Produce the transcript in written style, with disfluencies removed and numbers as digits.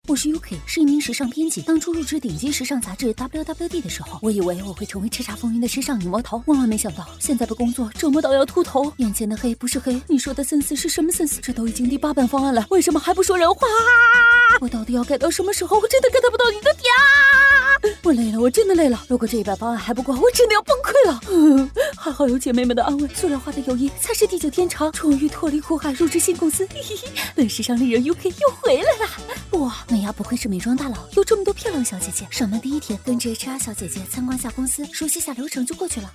我是 UK， 是一名时尚编辑。当初入职顶级时尚杂志 WWD 的时候，我以为我会成为叱咤风云的时尚女魔头，万万没想到，现在被工作折磨到要秃头。眼前的黑不是黑，你说的sense是什么sense？这都已经第8版方案了，为什么还不说人话？我到底要改到什么时候？我真的 get不到你的点啊！我累了，我真的累了。如果这1版方案还不过，我真的要崩溃了。还好有姐妹们的安慰，塑料化的友谊才是地久天长。终于脱离苦海，入职新公司，本时尚丽人 UK 又回来了。哇，美伢不愧是美妆大佬，有这么多漂亮小姐姐。上班第1天，跟着 HR 小姐姐参观下公司，熟悉下流程就过去了。